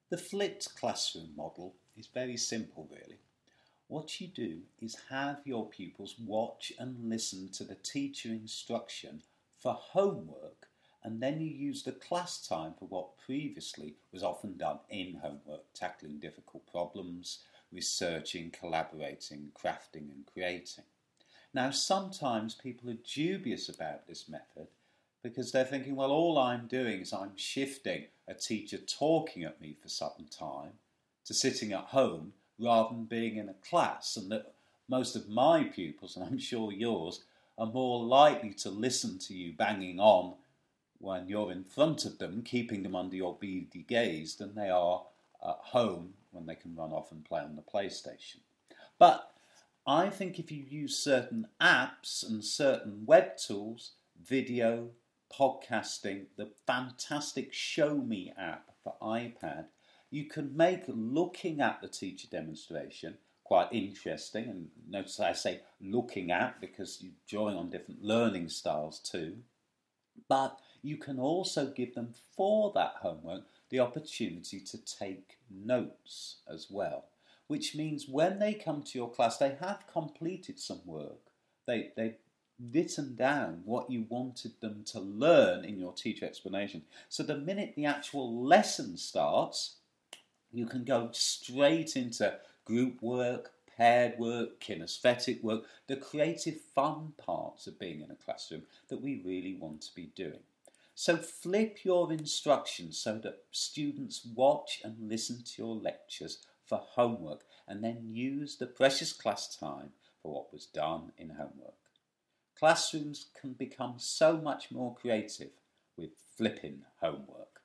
The flipped classroom model is very simple, really. What you do is have your pupils watch and listen to the teacher instruction for homework, and then you use the class time for what previously was often done in homework, tackling difficult problems, researching, collaborating, crafting and creating. Now, sometimes people are dubious about this method because they're thinking, well, all I'm doing is I'm shifting a teacher talking at me for some time to sitting at home rather than being in a class, and that most of my pupils, and I'm sure yours, are more likely to listen to you banging on when you're in front of them, keeping them under your beady gaze, than they are at home when they can run off and play on the PlayStation. But I think if you use certain apps and certain web tools, video, podcasting, the fantastic Show Me app for iPad, you can make looking at the teacher demonstration quite interesting. And notice I say looking at because you're drawing on different learning styles too. But you can also give them, for that homework, the opportunity to take notes as well, which means when they come to your class, they have completed some work. They've written down what you wanted them to learn in your teacher explanation. So the minute the actual lesson starts, you can go straight into group work, paired work, kinesthetic work, the creative fun parts of being in a classroom that we really want to be doing. So flip your instructions so that students watch and listen to your lectures for homework and then use the precious class time for what was done in homework. Classrooms can become so much more creative with flipping homework.